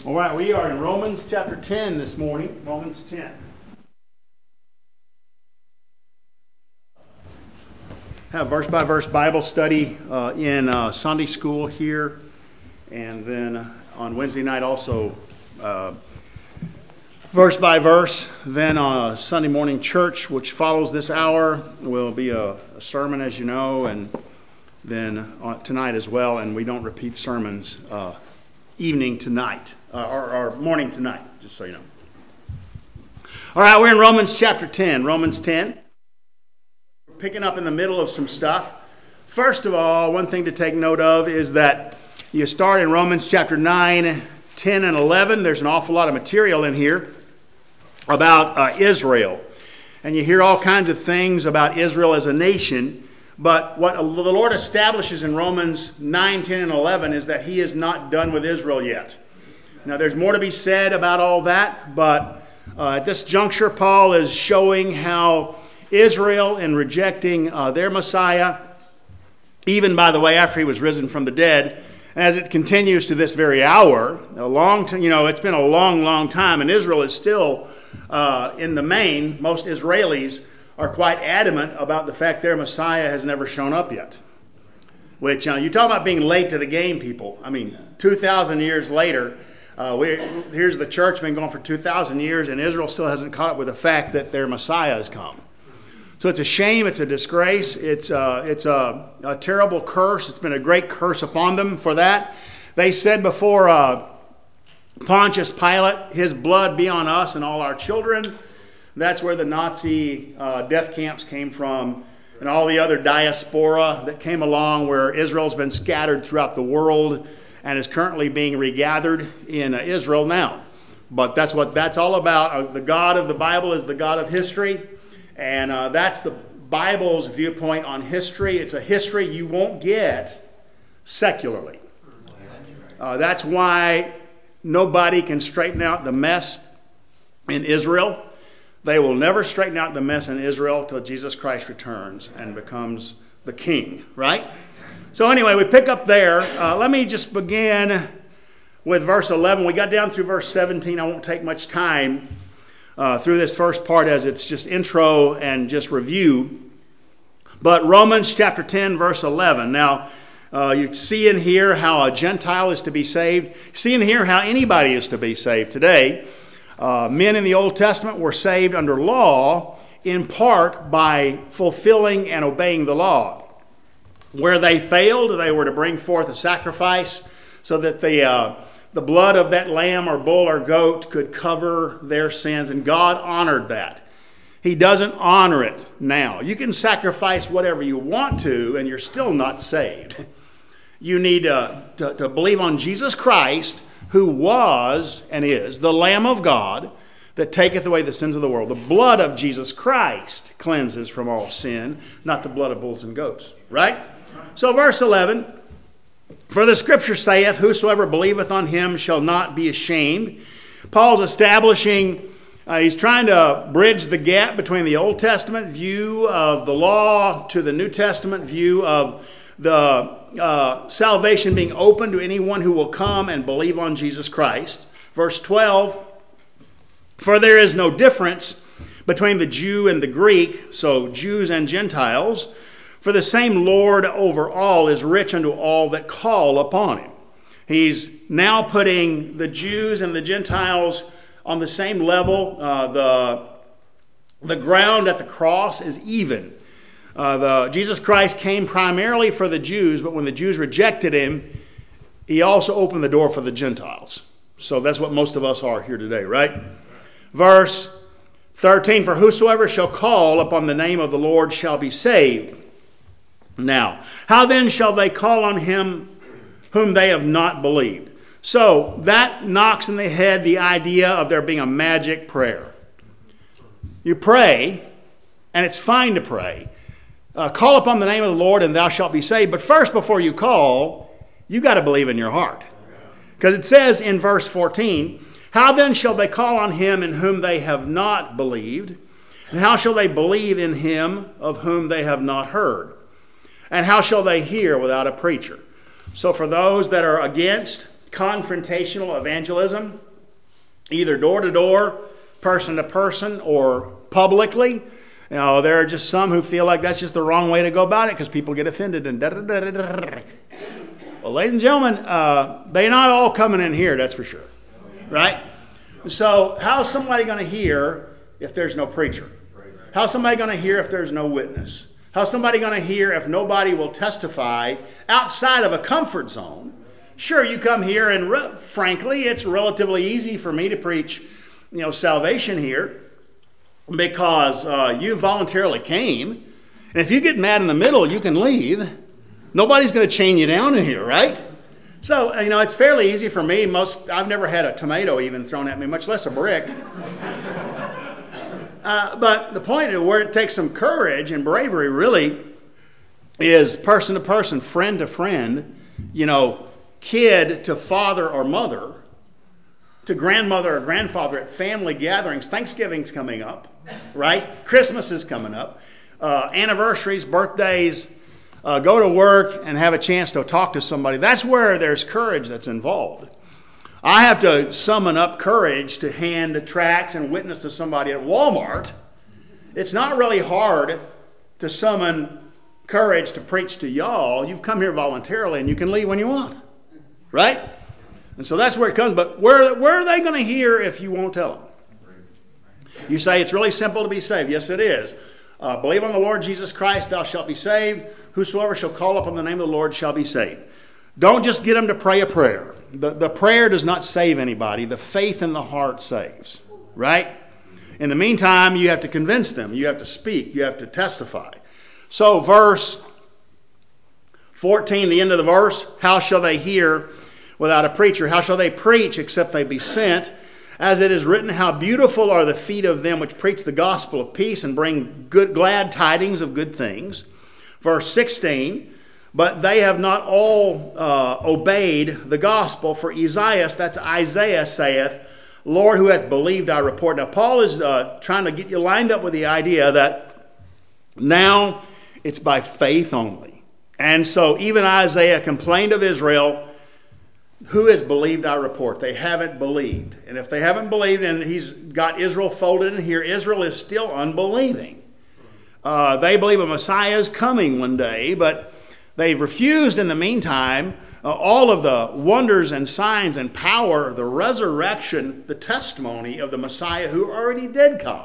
All right, we are in Romans chapter 10 this morning. Romans 10. Have verse-by-verse Bible study in Sunday school here, and then on Wednesday night also verse-by-verse. Then Sunday morning church, which follows this hour, will be a sermon, as you know, and then tonight as well. And we don't repeat sermons evening tonight, or morning tonight, just so you know. All right, we're in Romans chapter 10. Romans 10. We're picking up in the middle of some stuff. First of all, one thing to take note of is that you start in Romans chapter 9, 10, and 11. There's an awful lot of material in here about Israel. And you hear all kinds of things about Israel as a nation. But what the Lord establishes in Romans 9, 10, and 11 is that He is not done with Israel yet. Now, there's more to be said about all that, but at this juncture, Paul is showing how Israel, in rejecting their Messiah, even, by the way, after He was risen from the dead, as it continues to this very hour, it's been a long, long time, and Israel is still, in the main, most Israelis are quite adamant about the fact their Messiah has never shown up yet. Which, you talk about being late to the game, people. I mean, 2,000 years later, here's the church been going for 2,000 years, and Israel still hasn't caught up with the fact that their Messiah has come. So it's a shame, it's a disgrace, it's a terrible curse. It's been a great curse upon them for that. They said before Pontius Pilate, "His blood be on us and all our children." That's where the Nazi death camps came from, and all the other diaspora that came along, where Israel's been scattered throughout the world and is currently being regathered in Israel now. But that's what that's all about. The God of the Bible is the God of history, and that's the Bible's viewpoint on history. It's a history you won't get secularly. That's why nobody can straighten out the mess in Israel. They will never straighten out the mess in Israel till Jesus Christ returns and becomes the king, right? So anyway, we pick up there. Let me just begin with verse 11. We got down through verse 17. I won't take much time through this first part, as it's just intro and just review. But Romans chapter 10, verse 11. Now, you see in here how a Gentile is to be saved. You see in here how anybody is to be saved today. Men in the Old Testament were saved under law in part by fulfilling and obeying the law. Where they failed, they were to bring forth a sacrifice so that the blood of that lamb or bull or goat could cover their sins, and God honored that. He doesn't honor it now. You can sacrifice whatever you want to, and you're still not saved. You need to believe on Jesus Christ, who was and is the Lamb of God that taketh away the sins of the world. The blood of Jesus Christ cleanses from all sin, not the blood of bulls and goats. Right? So verse 11, "For the Scripture saith, Whosoever believeth on Him shall not be ashamed." Paul's establishing, he's trying to bridge the gap between the Old Testament view of the law to the New Testament view of the salvation being open to anyone who will come and believe on Jesus Christ. Verse 12, "For there is no difference between the Jew and the Greek," so Jews and Gentiles, "for the same Lord over all is rich unto all that call upon Him." He's now putting the Jews and the Gentiles on the same level. The ground at the cross is even. Jesus Christ came primarily for the Jews, but when the Jews rejected Him, He also opened the door for the Gentiles. So that's what most of us are here today, right? Verse 13, "For whosoever shall call upon the name of the Lord shall be saved. Now, how then shall they call on Him whom they have not believed?" So that knocks in the head the idea of there being a magic prayer. You pray, and it's fine to pray. Call upon the name of the Lord and thou shalt be saved. But first, before you call, you got to believe in your heart. Because it says in verse 14, "How then shall they call on Him in whom they have not believed? And how shall they believe in Him of whom they have not heard? And how shall they hear without a preacher?" So for those that are against confrontational evangelism, either door to door, person to person, or publicly. You know, there are just some who feel like that's just the wrong way to go about it because people get offended and da-da-da-da-da. Well, ladies and gentlemen, they're not all coming in here, that's for sure. Right? So how's somebody going to hear if there's no preacher? How's somebody going to hear if there's no witness? How's somebody going to hear if nobody will testify outside of a comfort zone? Sure, you come here and frankly, it's relatively easy for me to preach, salvation here because you voluntarily came. And if you get mad in the middle, you can leave. Nobody's going to chain you down in here, right? So, it's fairly easy for me. I've never had a tomato even thrown at me, much less a brick. But the point of where it takes some courage and bravery really is person to person, friend to friend, kid to father or mother, to grandmother or grandfather at family gatherings. Thanksgiving's coming up, right? Christmas is coming up. Anniversaries, birthdays, go to work and have a chance to talk to somebody. That's where there's courage that's involved. I have to summon up courage to hand tracts and witness to somebody at Walmart. It's not really hard to summon courage to preach to y'all. You've come here voluntarily and you can leave when you want. Right? And so that's where it comes. But where are they going to hear if you won't tell them? You say it's really simple to be saved. Yes, it is. Believe on the Lord Jesus Christ, thou shalt be saved. Whosoever shall call upon the name of the Lord shall be saved. Don't just get them to pray a prayer. The prayer does not save anybody. The faith in the heart saves. Right? In the meantime, you have to convince them. You have to speak. You have to testify. So verse 14, the end of the verse, how shall they hear without a preacher? How shall they preach except they be sent? As it is written, how beautiful are the feet of them which preach the gospel of peace and bring glad tidings of good things. Verse 16, but they have not all obeyed the gospel. For Isaiah saith, Lord, who hath believed our report. Now, Paul is trying to get you lined up with the idea that now it's by faith only. And so even Isaiah complained of Israel, who has believed our report? They haven't believed. And if they haven't believed, and he's got Israel folded in here, Israel is still unbelieving. They believe a Messiah is coming one day, but they've refused in the meantime all of the wonders and signs and power, the resurrection, the testimony of the Messiah who already did come.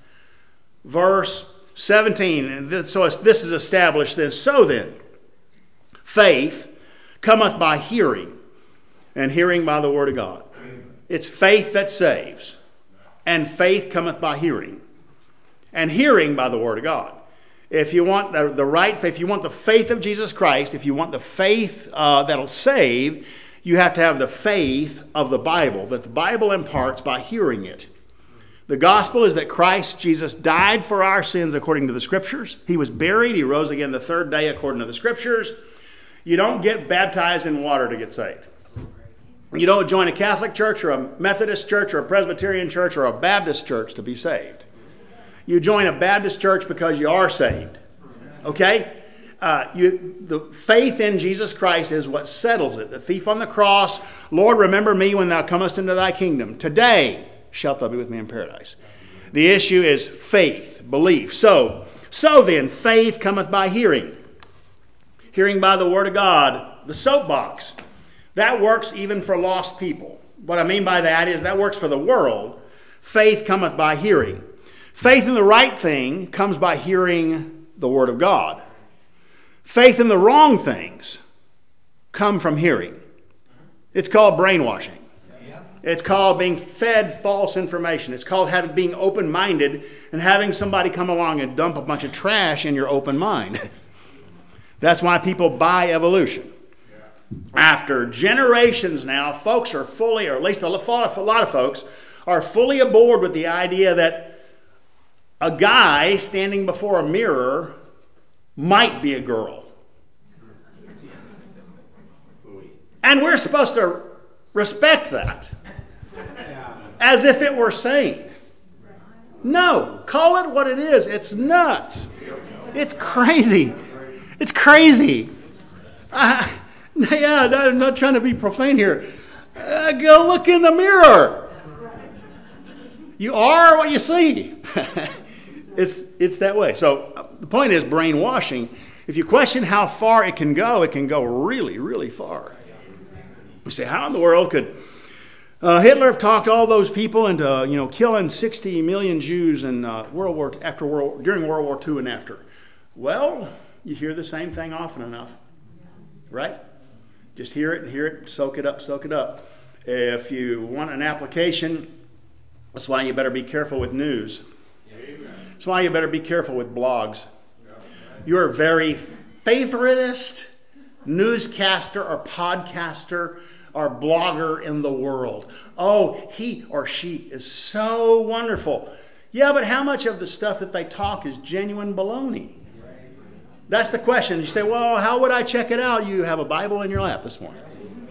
Verse 17, so this is established then. So then, faith cometh by hearing, and hearing by the word of God. It's faith that saves, and faith cometh by hearing, and hearing by the word of God. If you want the right faith, if you want the faith of Jesus Christ, if you want the faith that'll save, you have to have the faith of the Bible, that the Bible imparts by hearing it. The gospel is that Christ Jesus died for our sins according to the Scriptures. He was buried. He rose again the third day according to the Scriptures. You don't get baptized in water to get saved. You don't join a Catholic church or a Methodist church or a Presbyterian church or a Baptist church to be saved. You join a Baptist church because you are saved. Okay? The faith in Jesus Christ is what settles it. The thief on the cross, Lord, remember me when thou comest into thy kingdom. Today shalt thou be with me in paradise. The issue is faith, belief. So then, faith cometh by hearing. Hearing by the word of God. The soapbox. That works even for lost people. What I mean by that is that works for the world. Faith cometh by hearing. Faith in the right thing comes by hearing the word of God. Faith in the wrong things come from hearing. It's called brainwashing. It's called being fed false information. It's called being open-minded and having somebody come along and dump a bunch of trash in your open mind. That's why people buy evolution. After generations now, folks are fully, or at least a lot of folks, are fully aboard with the idea that a guy standing before a mirror might be a girl. And we're supposed to respect that as if it were sane. No, call it what it is. It's nuts. It's crazy. It's crazy. I'm not trying to be profane here. Go look in the mirror. You are what you see. It's that way. So the point is brainwashing. If you question how far it can go really, really far. You say, how in the world could Hitler have talked all those people into killing 60 million Jews in during World War II and after? Well, you hear the same thing often enough, right? Just hear it, soak it up. If you want an application, that's why you better be careful with news. That's why you better be careful with blogs. Your very favoritist newscaster or podcaster or blogger in the world. Oh, he or she is so wonderful. Yeah, but how much of the stuff that they talk is genuine baloney? That's the question. You say, well, how would I check it out? You have a Bible in your lap this morning.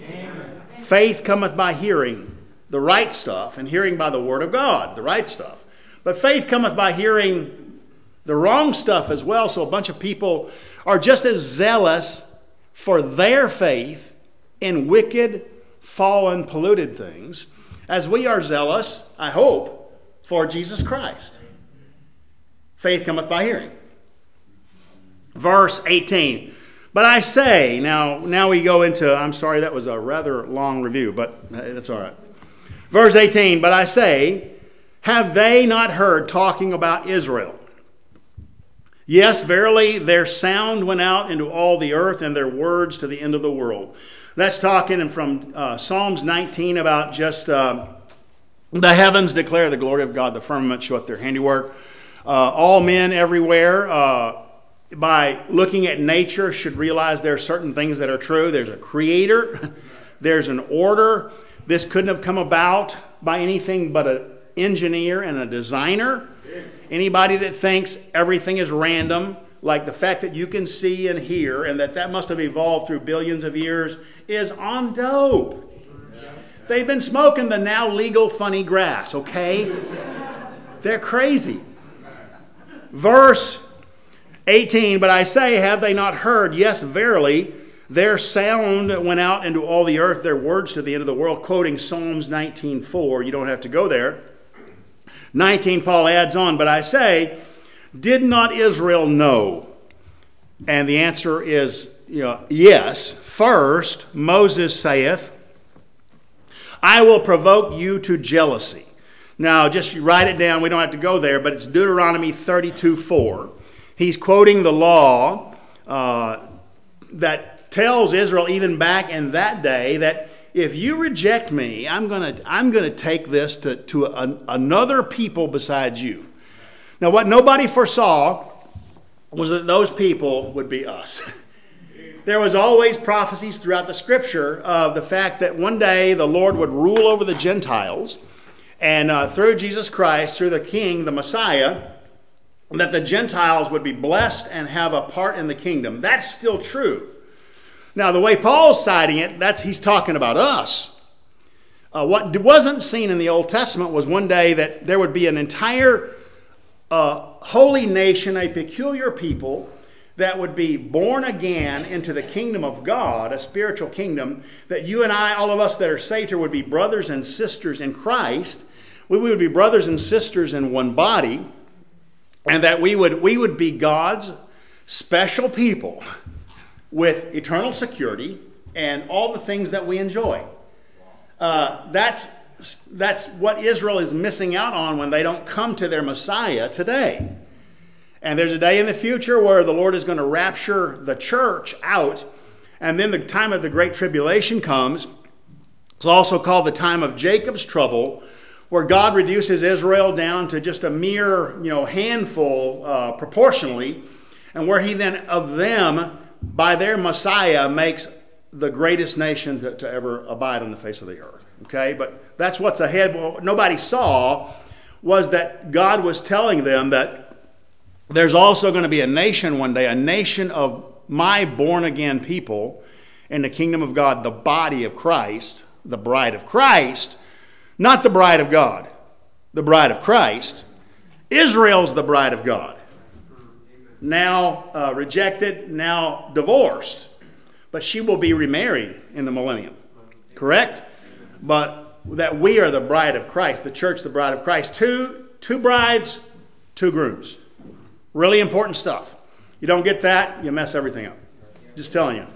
Faith cometh by hearing the right stuff, and hearing by the word of God, the right stuff. But faith cometh by hearing the wrong stuff as well. So a bunch of people are just as zealous for their faith in wicked, fallen, polluted things as we are zealous, I hope, for Jesus Christ. Faith cometh by hearing. Verse 18. But I say, now we go into, I'm sorry, that was a rather long review, but that's all right. Verse 18, but I say, have they not heard talking about Israel? Yes, verily, their sound went out into all the earth, and their words to the end of the world. That's talking from Psalms 19 about just the heavens declare the glory of God, the firmament showeth their handiwork. All men everywhere, by looking at nature, should realize there are certain things that are true. There's a creator. There's an order. This couldn't have come about by anything but an engineer and a designer. Anybody that thinks everything is random, like the fact that you can see and hear, and that must have evolved through billions of years, is on dope. They've been smoking the now legal funny grass, okay? They're crazy. Verse 18, but I say, have they not heard? Yes, verily, their sound went out into all the earth, their words to the end of the world, quoting Psalms 19:4. You don't have to go there. 19, Paul adds on, but I say, did not Israel know? And the answer is yes. First, Moses saith, I will provoke you to jealousy. Now, just write it down. We don't have to go there, but it's Deuteronomy 32:4. He's quoting the law that tells Israel even back in that day that if you reject me, I'm gonna take this to another people besides you. Now, what nobody foresaw was that those people would be us. There was always prophecies throughout the Scripture of the fact that one day the Lord would rule over the Gentiles, and through Jesus Christ, through the King, the Messiah, that the Gentiles would be blessed and have a part in the kingdom. That's still true. Now, the way Paul's citing it, he's talking about us. What wasn't seen in the Old Testament was one day that there would be an entire holy nation, a peculiar people that would be born again into the kingdom of God, a spiritual kingdom, that you and I, all of us that are saved here, would be brothers and sisters in Christ. We would be brothers and sisters in one body, and that we would be God's special people with eternal security and all the things that we enjoy. That's what Israel is missing out on when they don't come to their Messiah today. And there's a day in the future where the Lord is going to rapture the church out, and then the time of the Great Tribulation comes. It's also called the time of Jacob's trouble, where God reduces Israel down to just a mere handful proportionally, and where he then of them, by their Messiah, makes the greatest nation to ever abide on the face of the earth. Okay, but that's what's ahead. What nobody saw was that God was telling them that there's also going to be a nation one day, a nation of my born-again people in the kingdom of God, the body of Christ, the bride of Christ, not the bride of God, the bride of Christ. Israel's the bride of God. Now rejected, now divorced. But she will be remarried in the millennium. Correct? but that we are the bride of Christ, the church, the bride of Christ. Two brides, two grooms. Really important stuff. You don't get that, you mess everything up. Just telling you.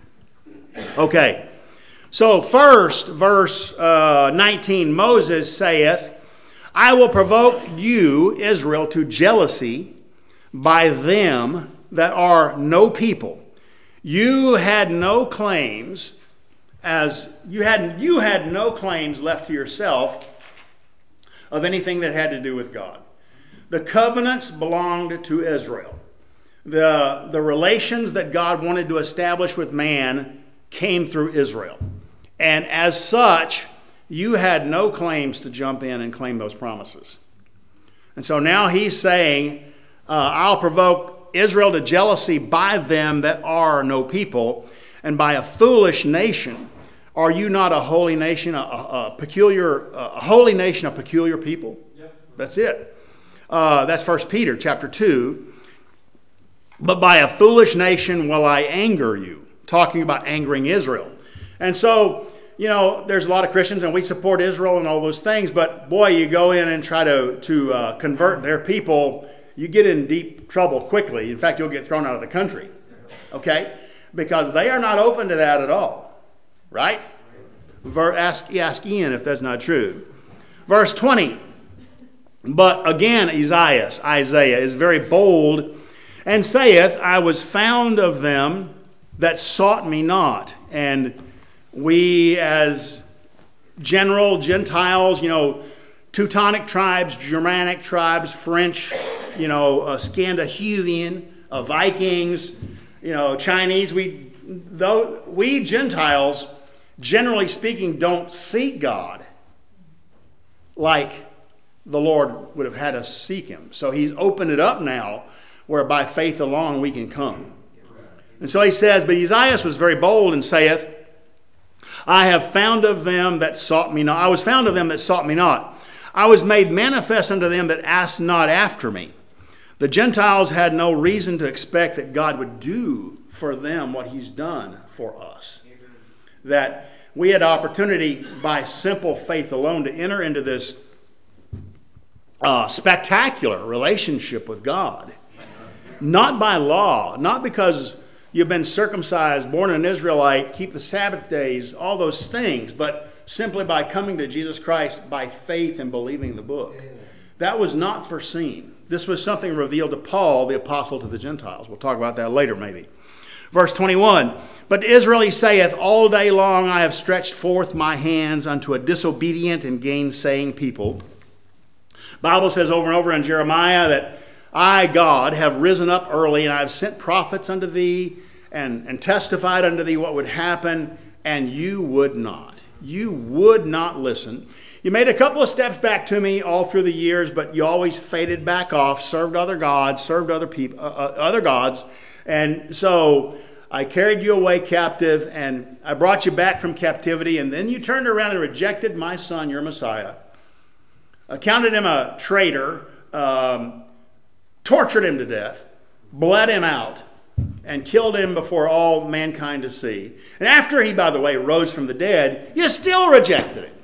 Okay. So first, verse 19, Moses saith, I will provoke you, Israel, to jealousy by them that are no people. You had no claims, as you had no claims left to yourself of anything that had to do with God. The covenants belonged to Israel. The relations that God wanted to establish with man came through Israel. And as such, you had no claims to jump in and claim those promises. And so now he's saying, I'll provoke Israel to jealousy by them that are no people, and by a foolish nation. Are you not a holy nation, a holy nation, a peculiar people? Yep. That's it. That's 1 Peter chapter 2. But by a foolish nation will I anger you. Talking about angering Israel. And so, there's a lot of Christians, and we support Israel and all those things, but boy, you go in and try to convert their people, you get in deep trouble quickly. In fact, you'll get thrown out of the country. Okay? Because they are not open to that at all. Right? Ask Ian if that's not true. Verse 20. But again, Isaiah is very bold, and saith, I was found of them that sought me not. And we as general Gentiles, Teutonic tribes, Germanic tribes, French, Scandinavian, Vikings, Chinese, we Gentiles, generally speaking, don't seek God like the Lord would have had us seek him. So he's opened it up now where by faith alone we can come. And so he says, but Isaiah was very bold and saith, I have found of them that sought me not. I was found of them that sought me not. I was made manifest unto them that asked not after me. The Gentiles had no reason to expect that God would do for them what he's done for us. That we had opportunity by simple faith alone to enter into this spectacular relationship with God. Not by law, not because you've been circumcised, born an Israelite, keep the Sabbath days, all those things, but simply by coming to Jesus Christ by faith and believing the book. That was not foreseen. This was something revealed to Paul, the apostle to the Gentiles. We'll talk about that later maybe. Verse 21, but Israel he saith, all day long I have stretched forth my hands unto a disobedient and gainsaying people. Bible says over and over in Jeremiah that I, God, have risen up early, and I have sent prophets unto thee, and testified unto thee what would happen, and you would not. You would not listen. You made a couple of steps back to me all through the years, but you always faded back off, served other gods, served other people, other gods, and so I carried you away captive, and I brought you back from captivity, and then you turned around and rejected my son, your Messiah, accounted him a traitor, tortured him to death, bled him out, and killed him before all mankind to see. And after he, by the way, rose from the dead, you still rejected him.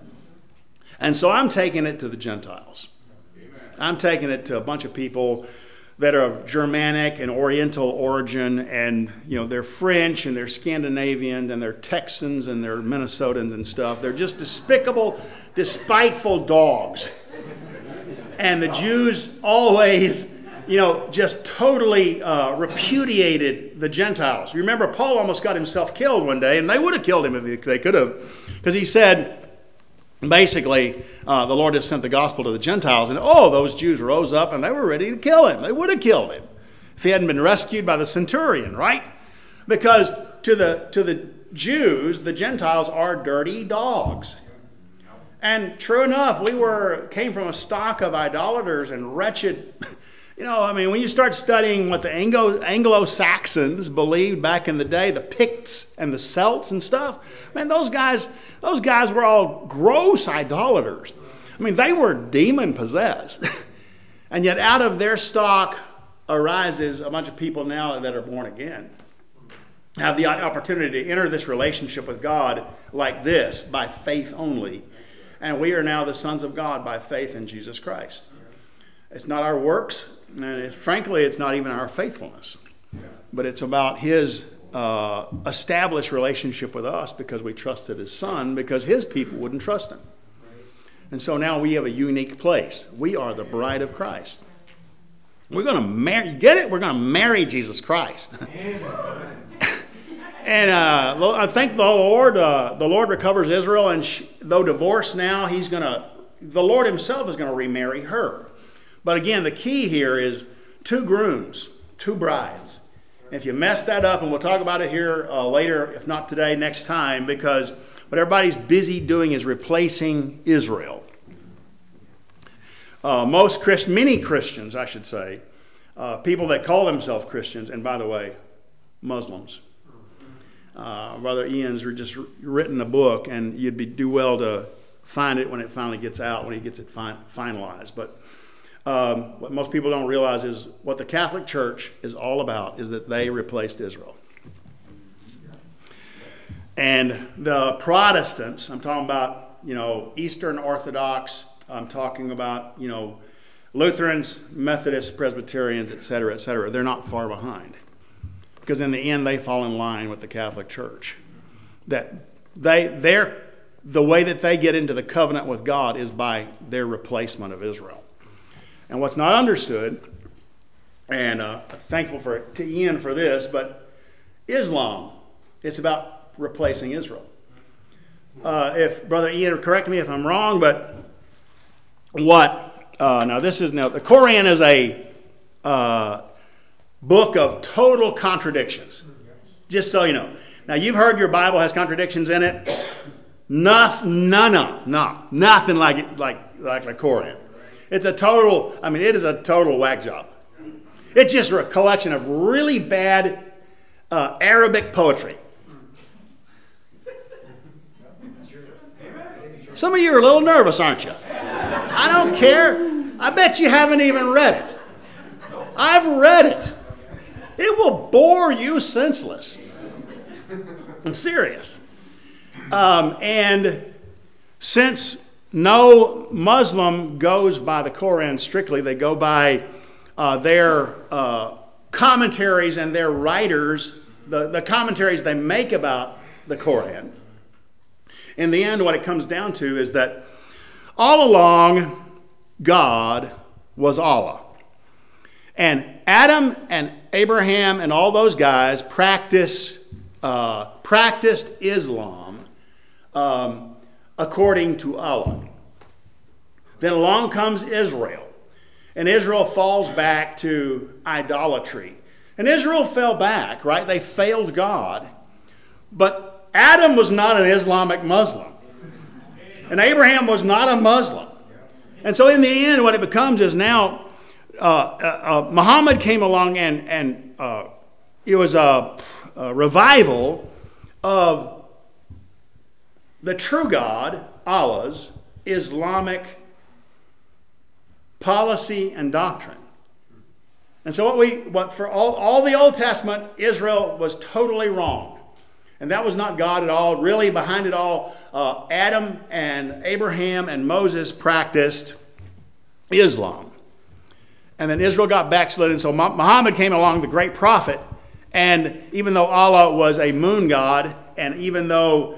And so I'm taking it to the Gentiles. I'm taking it to a bunch of people that are of Germanic and Oriental origin, and they're French and they're Scandinavian and they're Texans and they're Minnesotans and stuff. They're just despicable, despiteful dogs. And the Jews always, just totally repudiated the Gentiles. You remember Paul almost got himself killed one day, and they would have killed him if they could have, because he said, basically, the Lord has sent the gospel to the Gentiles, and those Jews rose up and they were ready to kill him. They would have killed him if he hadn't been rescued by the centurion, right? Because to the Jews, the Gentiles are dirty dogs. And true enough, we came from a stock of idolaters and wretched. When you start studying what the Anglo-Saxons believed back in the day, the Picts and the Celts and stuff, man, those guys were all gross idolaters. They were demon-possessed. And yet out of their stock arises a bunch of people now that are born again. have the opportunity to enter this relationship with God like this, by faith only. And we are now the sons of God by faith in Jesus Christ. It's not our works, and frankly, it's not even our faithfulness. But it's about his established relationship with us because we trusted his son, because his people wouldn't trust him. And so now we have a unique place. We are the bride of Christ. We're going to marry, get it? We're going to marry Jesus Christ. And I thank the Lord. The Lord recovers Israel, and though divorced now, the Lord himself is going to remarry her. But again, the key here is 2 grooms, 2 brides. If you mess that up, and we'll talk about it here later, if not today, next time, because what everybody's busy doing is replacing Israel. Many Christians, I should say, people that call themselves Christians, and by the way, Muslims. Brother Ian's just written a book, and you'd do well to find it when it finally gets out, when he gets it finalized. But what most people don't realize is what the Catholic Church is all about is that they replaced Israel. And the Protestants, I'm talking about, Eastern Orthodox, I'm talking about, Lutherans, Methodists, Presbyterians, et cetera, they're not far behind. Because in the end, they fall in line with the Catholic Church. That the way that they get into the covenant with God is by their replacement of Israel. And what's not understood, and thankful to Ian for this, but Islam, it's about replacing Israel. If Brother Ian, correct me if I'm wrong, but the Quran is a book of total contradictions. Just so you know. Now you've heard your Bible has contradictions in it. Nothing like it, like the Quran. It is a total whack job. It's just a collection of really bad Arabic poetry. Some of you are a little nervous, aren't you? I don't care. I bet you haven't even read it. I've read it. It will bore you senseless. I'm serious. And since no Muslim goes by the Quran strictly, they go by their commentaries and their writers, the commentaries they make about the Quran. In the end, what it comes down to is that all along, God was Allah. And Adam and Abraham and all those guys practiced Islam according to Allah. Then along comes Israel. And Israel falls back to idolatry. And Israel fell back, right? They failed God. But Adam was not an Islamic Muslim. And Abraham was not a Muslim. And so in the end, what it becomes is now Muhammad came along and it was a revival of the true God, Allah's Islamic policy and doctrine. And so what for all the Old Testament, Israel was totally wrong. And that was not God at all. Really, behind it all, Adam and Abraham and Moses practiced Islam. And then Israel got backslidden. So Muhammad came along, the great prophet. And even though Allah was a moon god, and even though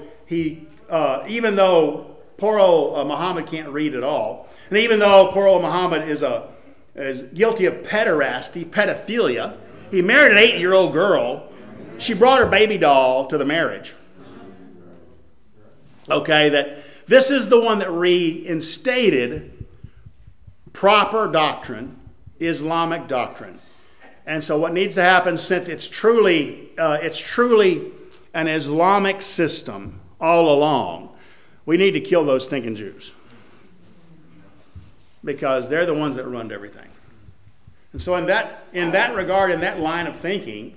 poor old Muhammad can't read at all, and even though poor old Muhammad is guilty of pedophilia, he married an 8-year-old girl. She brought her baby doll to the marriage. Okay, that this is the one that reinstated proper doctrine, Islamic doctrine. And so what needs to happen, since it's truly an Islamic system all along, we need to kill those stinking Jews. Because they're the ones that run everything. And so in that regard, in that line of thinking,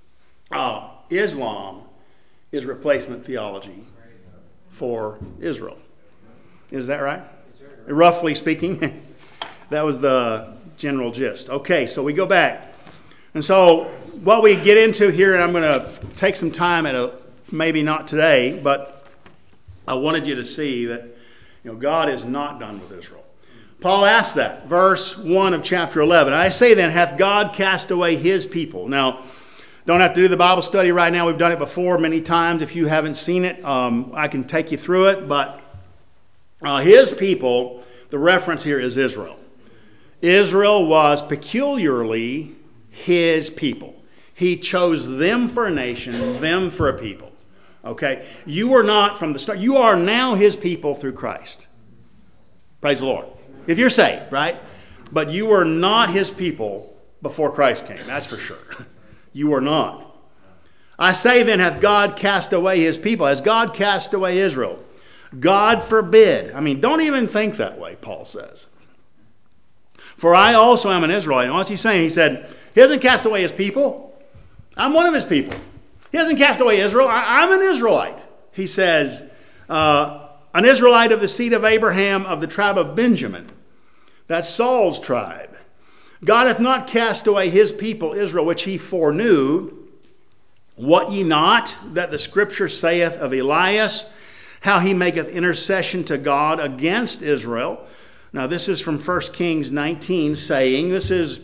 Islam is replacement theology for Israel. Is that right? Yes, sir. Roughly speaking, that was the general gist. Okay, so we go back. And so what we get into here, and I'm going to take some time maybe not today, but I wanted you to see that God is not done with Israel. Paul asked that, verse 1 of chapter 11. I say then, hath God cast away his people? Now, don't have to do the Bible study right now. We've done it before many times. If you haven't seen it, I can take you through it. But his people, the reference here is Israel. Israel was peculiarly his people. He chose them for a nation, them for a people. Okay? You were not from the start. You are now his people through Christ. Praise the Lord. If you're saved, right? But you were not his people before Christ came. That's for sure. You were not. I say then, hath God cast away his people? Has God cast away Israel? God forbid. I mean, don't even think that way, Paul says. For I also am an Israelite. And what's he saying? He said, he hasn't cast away his people. I'm one of his people. He hasn't cast away Israel. I'm an Israelite. He says, an Israelite of the seed of Abraham, of the tribe of Benjamin. That's Saul's tribe. God hath not cast away his people, Israel, which he foreknew. Wot ye not that the scripture saith of Elias, how he maketh intercession to God against Israel? Now this is from 1 Kings 19 saying, this is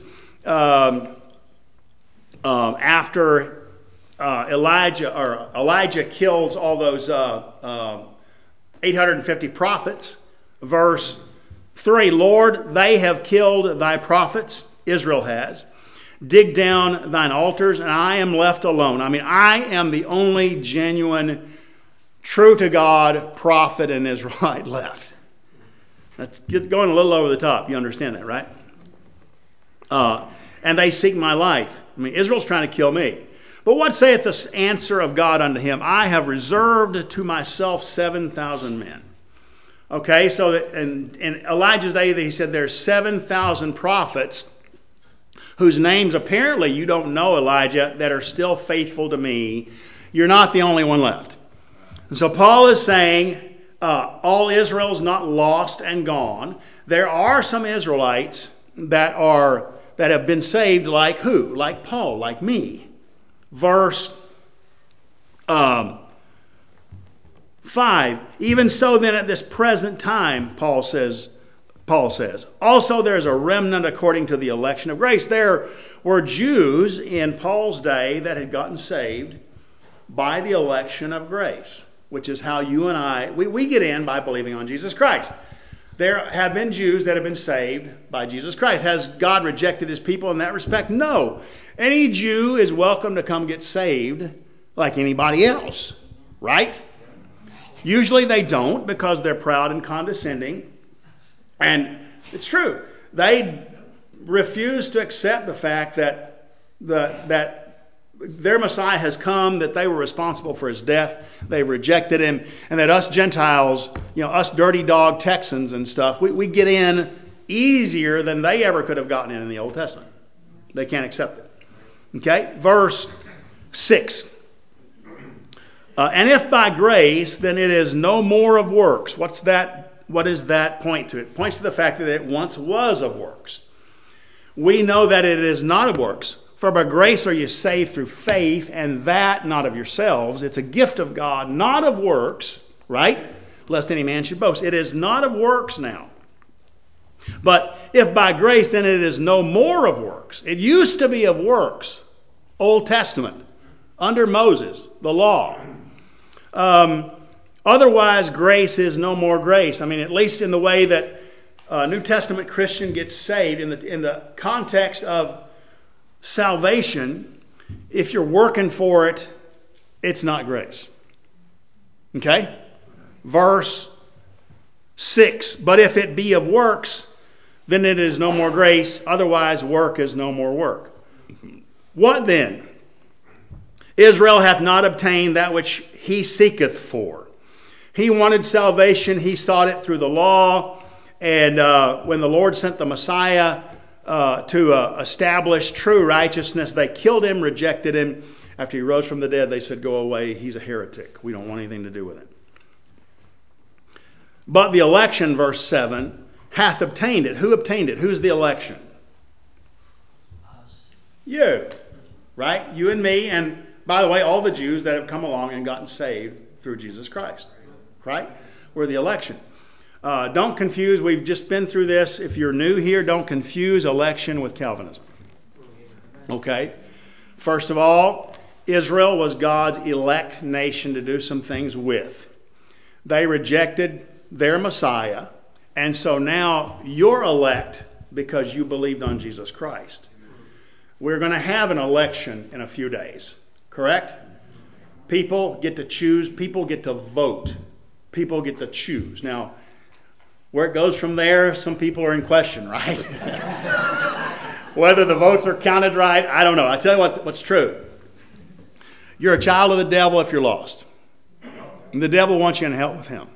after Elijah kills all those 850 prophets. Verse 3, Lord, they have killed thy prophets, Israel has. Dig down thine altars, and I am left alone. I mean, I am the only genuine, true to God prophet and Israelite left. That's going a little over the top. You understand that, right? And they seek my life. I mean, Israel's trying to kill me. But what saith the answer of God unto him? I have reserved to myself 7,000 men. Okay, so in Elijah's day, he said there's 7,000 prophets whose names apparently you don't know, Elijah, that are still faithful to me. You're not the only one left. And so Paul is saying all Israel's not lost and gone. There are some Israelites that have been saved, like who? Like Paul, like me. Verse 5, even so then at this present time, Paul says, also there is a remnant according to the election of grace. There were Jews in Paul's day that had gotten saved by the election of grace, which is how you and I, we get in by believing on Jesus Christ. There have been Jews that have been saved by Jesus Christ. Has God rejected his people in that respect? No. Any Jew is welcome to come get saved like anybody else, right? Usually they don't because they're proud and condescending. And it's true. They refuse to accept the fact that their Messiah has come, that they were responsible for his death. They've rejected him. And that us Gentiles, us dirty dog Texans and stuff, we get in easier than they ever could have gotten in the Old Testament. They can't accept it. Okay? Verse 6. And if by grace, then it is no more of works. What does that point to? It points to the fact that it once was of works. We know that it is not of works. For by grace are you saved through faith, and that not of yourselves. It's a gift of God, not of works, right? Lest any man should boast. It is not of works now. But if by grace, then it is no more of works. It used to be of works, Old Testament, under Moses, the law. Otherwise, grace is no more grace. I mean, at least in the way that a New Testament Christian gets saved, in the context of salvation, if you're working for it, it's not grace. Okay? Verse 6, but if it be of works, then it is no more grace. Otherwise, work is no more work. What then? Israel hath not obtained that which he seeketh for. He wanted salvation. He sought it through the law. And when the Lord sent the Messiah to establish true righteousness, they killed him, rejected him. After he rose from the dead, they said, go away. He's a heretic. We don't want anything to do with it. But the election, verse 7, hath obtained it. Who obtained it? Who's the election? Us. You. right? You and me, and by the way, all the Jews that have come along and gotten saved through Jesus Christ, right? We're the election. Don't confuse, we've just been through this. If you're new here, don't confuse election with Calvinism. Okay? First of all, Israel was God's elect nation to do some things with. They rejected their Messiah, and so now you're elect because you believed on Jesus Christ. We're going to have an election in a few days, correct? People get to choose, people get to vote, people get to choose. Now, where it goes from there, some people are in question, right? Whether the votes are counted right, I don't know. I tell you what's true. You're a child of the devil if you're lost. And the devil wants you in hell with him.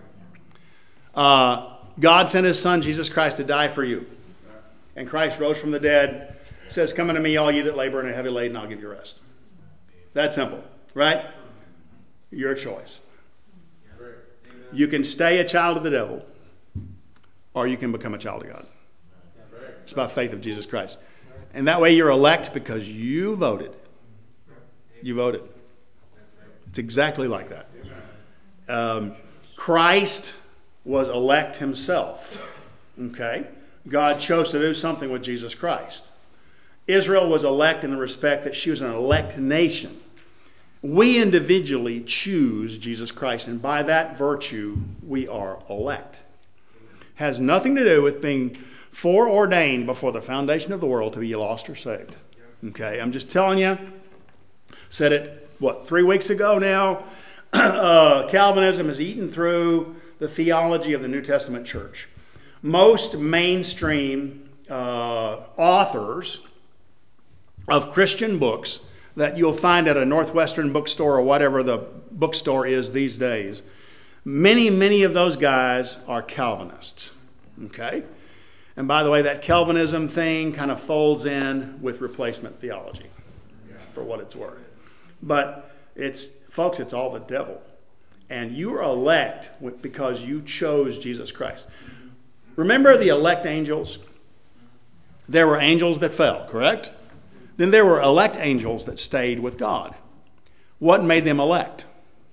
God sent his son, Jesus Christ, to die for you. And Christ rose from the dead, says, come unto me, all ye that labor and are heavy laden, I'll give you rest. That simple, right? Your choice. You can stay a child of the devil, or you can become a child of God. It's by faith of Jesus Christ. And that way you're elect because you voted. You voted. It's exactly like that. Christ was elect himself. Okay? God chose to do something with Jesus Christ. Israel was elect in the respect that she was an elect nation. We individually choose Jesus Christ, and by that virtue, we are elect. Has nothing to do with being foreordained before the foundation of the world to be lost or saved. Okay, I'm just telling you. Said it, 3 weeks ago now? Calvinism has eaten through the theology of the New Testament church. Most mainstream authors of Christian books that you'll find at a Northwestern bookstore or whatever the bookstore is these days, many of those guys are Calvinists. Okay? And by the way, that Calvinism thing kind of folds in with replacement theology, for what it's worth. But folks, it's all the devil. And you are elect because you chose Jesus Christ. Remember the elect angels? There were angels that fell, correct? Then there were elect angels that stayed with God. What made them elect?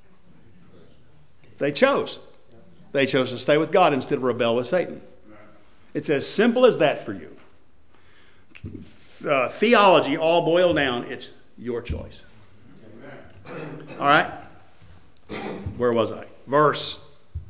They chose. They chose to stay with God instead of rebel with Satan. It's as simple as that for you. Theology all boiled down, it's your choice. All right? Where was I? Verse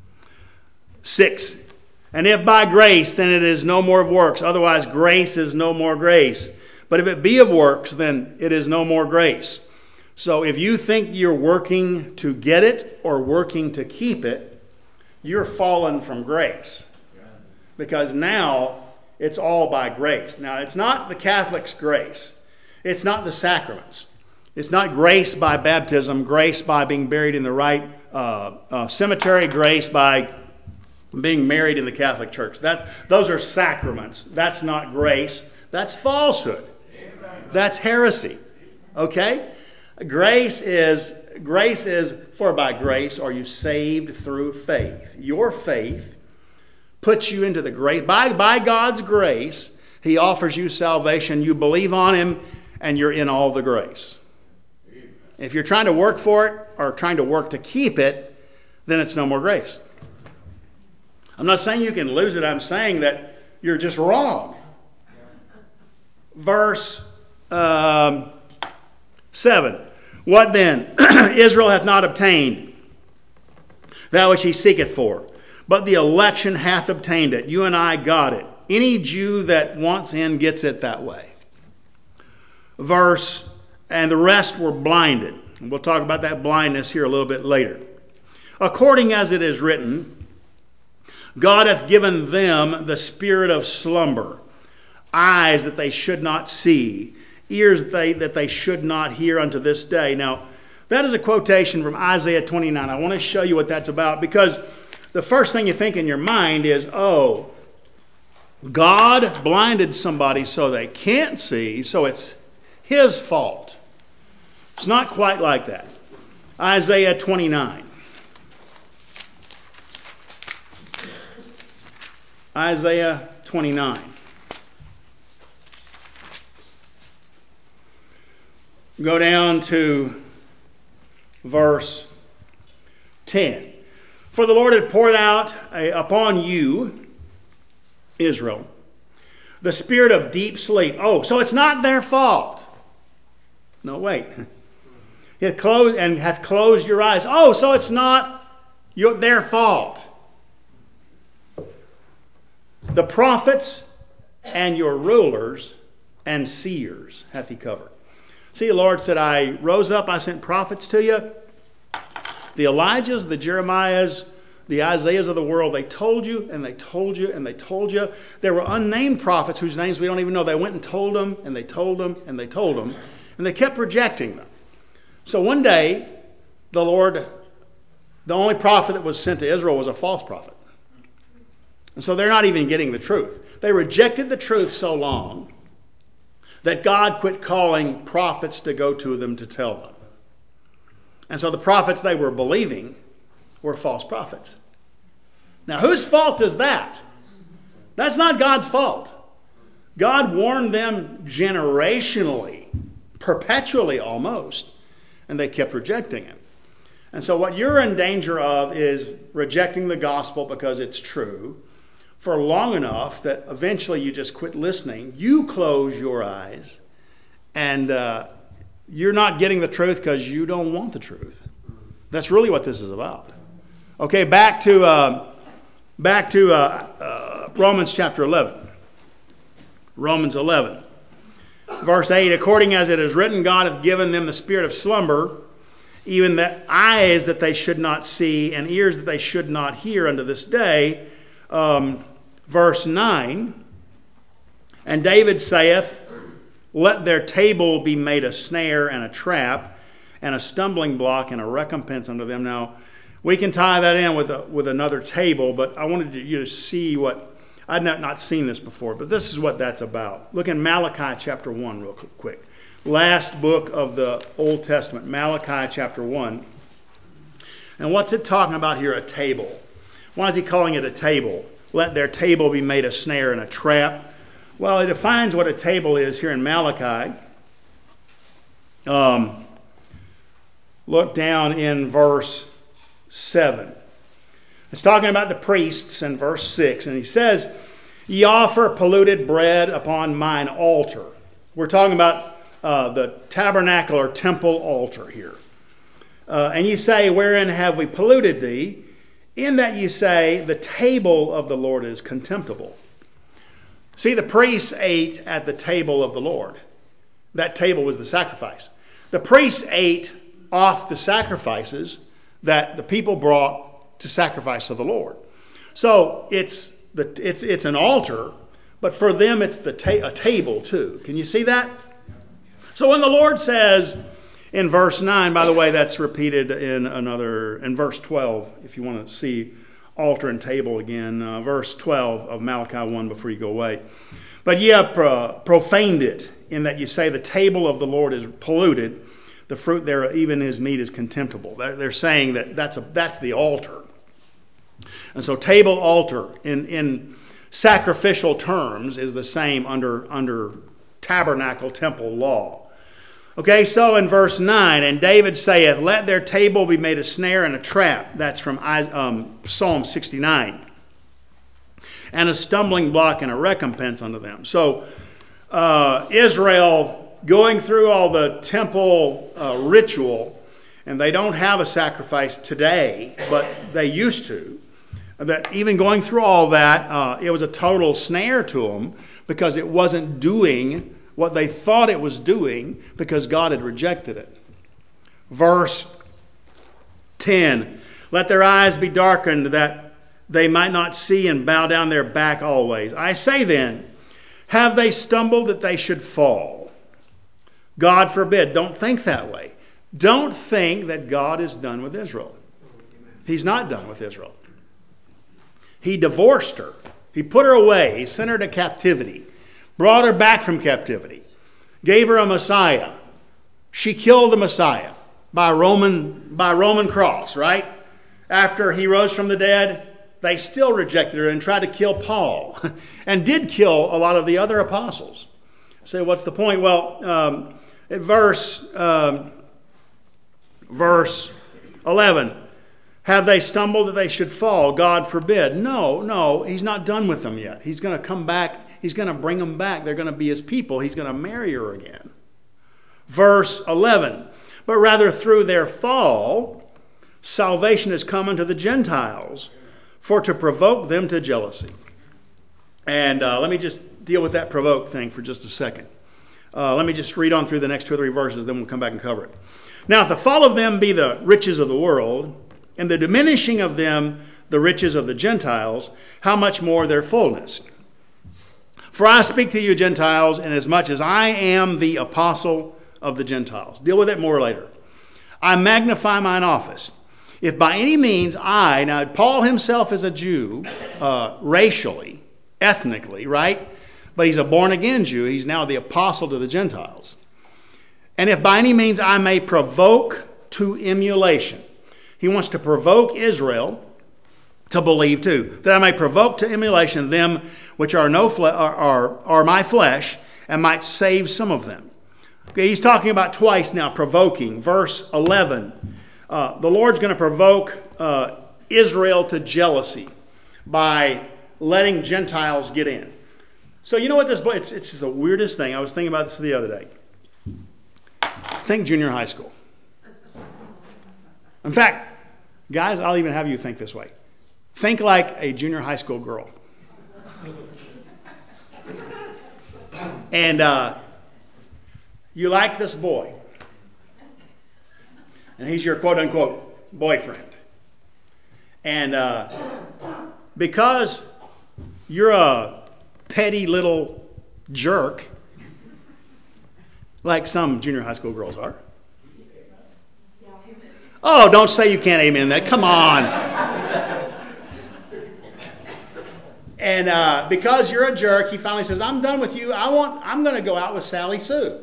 6. And if by grace, then it is no more of works. Otherwise, grace is no more grace. But if it be of works, then it is no more grace. So if you think you're working to get it or working to keep it, you're fallen from grace. Because now it's all by grace. Now, it's not the Catholic's grace. It's not the sacraments. It's not grace by baptism, grace by being buried in the right cemetery, grace by being married in the Catholic Church. Those are sacraments. That's not grace. That's falsehood. That's heresy. Okay? Grace is, for by grace are you saved through faith. Your faith puts you into the grace. By God's grace, he offers you salvation. You believe on him, and you're in all the grace. If you're trying to work for it or trying to work to keep it, then it's no more grace. I'm not saying you can lose it. I'm saying that you're just wrong. Verse 7. What then? Israel hath not obtained that which he seeketh for, but the election hath obtained it. You and I got it. Any Jew that wants in gets it that way. And the rest were blinded. And we'll talk about that blindness here a little bit later. According as it is written, God hath given them the spirit of slumber, eyes that they should not see, ears that they should not hear unto this day. Now, that is a quotation from Isaiah 29. I want to show you what that's about, because the first thing you think in your mind is, oh, God blinded somebody so they can't see, so it's his fault. It's not quite like that. Isaiah 29. Isaiah 29. Go down to verse 10. For the Lord had poured out upon you, Israel, the spirit of deep sleep. Oh, so it's not their fault. No, wait. He hath closed your eyes. Oh, so it's not their fault. The prophets and your rulers and seers hath he covered. See, the Lord said, I rose up, I sent prophets to you. The Elijahs, the Jeremiahs, the Isaiahs of the world, they told you and they told you and they told you. There were unnamed prophets whose names we don't even know. They went and told them and they told them and they told them. And they kept rejecting them. So one day, the only prophet that was sent to Israel was a false prophet. And so they're not even getting the truth. They rejected the truth so long that God quit calling prophets to go to them to tell them. And so the prophets they were believing were false prophets. Now, whose fault is that? That's not God's fault. God warned them generationally, perpetually almost, and they kept rejecting him. And so what you're in danger of is rejecting the gospel because it's true for long enough that eventually you just quit listening. You close your eyes, and you're not getting the truth because you don't want the truth. That's really what this is about. Okay, back to Romans chapter 11. Romans 11. Verse 8, according as it is written, God hath given them the spirit of slumber, even the eyes that they should not see, and ears that they should not hear unto this day. Verse 9, and David saith, let their table be made a snare and a trap, and a stumbling block and a recompense unto them. Now, we can tie that in with another table, but I wanted you to see what, I'd not seen this before, but this is what that's about. Look in Malachi chapter 1 real quick. Last book of the Old Testament, Malachi chapter 1. And what's it talking about here? A table. Why is he calling it a table? Let their table be made a snare and a trap. Well, it defines what a table is here in Malachi. Look down in verse 7. It's talking about the priests in verse 6. And he says, ye offer polluted bread upon mine altar. We're talking about the tabernacle or temple altar here. And ye say, wherein have we polluted thee? In that ye say, the table of the Lord is contemptible. See, the priests ate at the table of the Lord. That table was the sacrifice. The priests ate off the sacrifices that the people brought to sacrifice to the Lord. So it's an altar, but for them it's a table too. Can you see that? So when the Lord says in verse 9, by the way, that's repeated in verse 12, if you want to see altar and table again, verse 12 of Malachi 1 before you go away. But ye have profaned it, in that you say the table of the Lord is polluted, the fruit thereof, even his meat, is contemptible. They're saying that that's the altar. And so table, altar, in sacrificial terms, is the same under tabernacle temple law. Okay, so in verse 9, and David saith, let their table be made a snare and a trap. That's from Psalm 69. And a stumbling block and a recompense unto them. So Israel, going through all the temple ritual, and they don't have a sacrifice today, but they used to. That even going through all that, it was a total snare to them because it wasn't doing what they thought it was doing because God had rejected it. Verse 10, let their eyes be darkened that they might not see and bow down their back always. I say then, have they stumbled that they should fall? God forbid. Don't think that way. Don't think that God is done with Israel. He's not done with Israel. He divorced her. He put her away. He sent her to captivity. Brought her back from captivity. Gave her a Messiah. She killed the Messiah by Roman cross, right? After he rose from the dead, they still rejected her and tried to kill Paul. And did kill a lot of the other apostles. So what's the point? Well, Verse 11. Have they stumbled that they should fall? God forbid. No, he's not done with them yet. He's going to come back. He's going to bring them back. They're going to be his people. He's going to marry her again. Verse 11. But rather through their fall, salvation is come unto the Gentiles, for to provoke them to jealousy. And let me just deal with that provoke thing for just a second. Let me just read on through the next 2 or 3 verses, then we'll come back and cover it. Now, if the fall of them be the riches of the world, and the diminishing of them the riches of the Gentiles, how much more their fullness? For I speak to you, Gentiles, inasmuch as I am the apostle of the Gentiles. Deal with it more later. I magnify mine office. If by any means now Paul himself is a Jew, racially, ethnically, right? But he's a born-again Jew. He's now the apostle to the Gentiles. And if by any means I may provoke to emulation. He wants to provoke Israel to believe too. That I may provoke to emulation them which are my flesh, and might save some of them. Okay, he's talking about twice now provoking. Verse 11. The Lord's going to provoke Israel to jealousy by letting Gentiles get in. So you know what this boy, it's just the weirdest thing. I was thinking about this the other day. Think junior high school. In fact, guys, I'll even have you think this way. Think like a junior high school girl. And you like this boy. And he's your quote-unquote boyfriend. And because you're a petty little jerk, like some junior high school girls are. Oh, don't say you can't amen that. Come on. And because you're a jerk, he finally says, I'm done with you. I'm going to go out with Sally Sue.